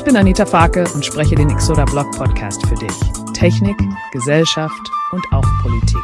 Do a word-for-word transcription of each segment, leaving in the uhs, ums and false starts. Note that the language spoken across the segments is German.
bin Anita Farke und spreche den Exoda Blog Podcast für dich. Technik, Gesellschaft und auch Politik.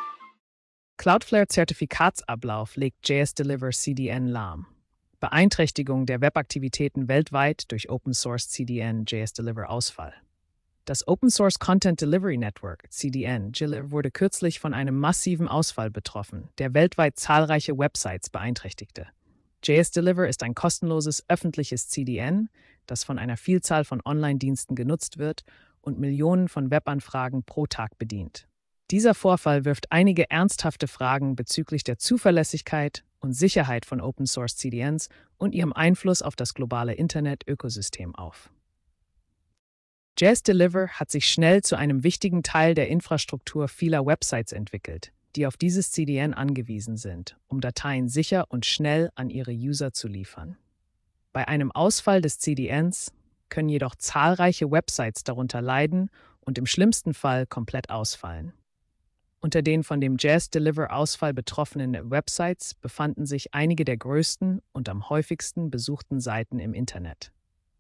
Cloudflare-Zertifikatsablauf legt J S Deliver C D N lahm. Beeinträchtigung der Webaktivitäten weltweit durch Open Source C D N J S Deliver Ausfall. Das Open Source Content Delivery Network, C D N, J S Deliver, wurde kürzlich von einem massiven Ausfall betroffen, der weltweit zahlreiche Websites beeinträchtigte. J S Deliver ist ein kostenloses öffentliches C D N, das von einer Vielzahl von Online-Diensten genutzt wird und Millionen von Webanfragen pro Tag bedient. Dieser Vorfall wirft einige ernsthafte Fragen bezüglich der Zuverlässigkeit und Sicherheit von Open Source C D Ns und ihrem Einfluss auf das globale Internet-Ökosystem auf. J S Deliver hat sich schnell zu einem wichtigen Teil der Infrastruktur vieler Websites entwickelt, die auf dieses C D N angewiesen sind, um Dateien sicher und schnell an ihre User zu liefern. Bei einem Ausfall des C D Ns können jedoch zahlreiche Websites darunter leiden und im schlimmsten Fall komplett ausfallen. Unter den von dem J S Deliver-Ausfall betroffenen Websites befanden sich einige der größten und am häufigsten besuchten Seiten im Internet.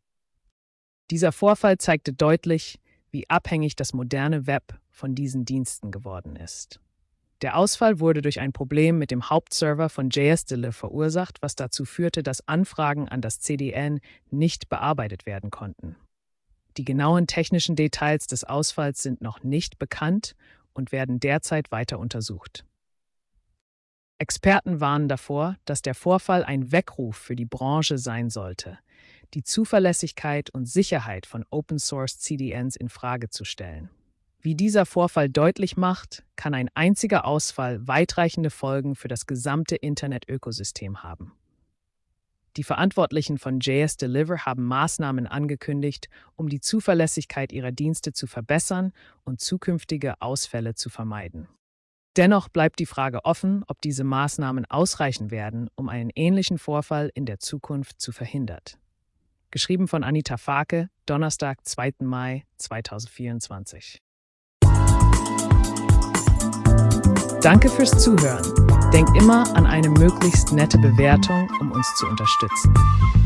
Dieser Vorfall zeigte deutlich, wie abhängig das moderne Web von diesen Diensten geworden ist. Der Ausfall wurde durch ein Problem mit dem Hauptserver von J S Deliver verursacht, was dazu führte, dass Anfragen an das C D N nicht bearbeitet werden konnten. Die genauen technischen Details des Ausfalls sind noch nicht bekannt und werden derzeit weiter untersucht. Experten warnen davor, dass der Vorfall ein Weckruf für die Branche sein sollte, die Zuverlässigkeit und Sicherheit von Open Source C D Ns in Frage zu stellen. Wie dieser Vorfall deutlich macht, kann ein einziger Ausfall weitreichende Folgen für das gesamte Internet-Ökosystem haben. Die Verantwortlichen von J S Deliver haben Maßnahmen angekündigt, um die Zuverlässigkeit ihrer Dienste zu verbessern und zukünftige Ausfälle zu vermeiden. Dennoch bleibt die Frage offen, ob diese Maßnahmen ausreichen werden, um einen ähnlichen Vorfall in der Zukunft zu verhindern. Geschrieben von Anita Farke, Donnerstag, zweiten Mai zweitausendvierundzwanzig. Danke fürs Zuhören. Denk immer an eine möglichst nette Bewertung, um uns zu unterstützen.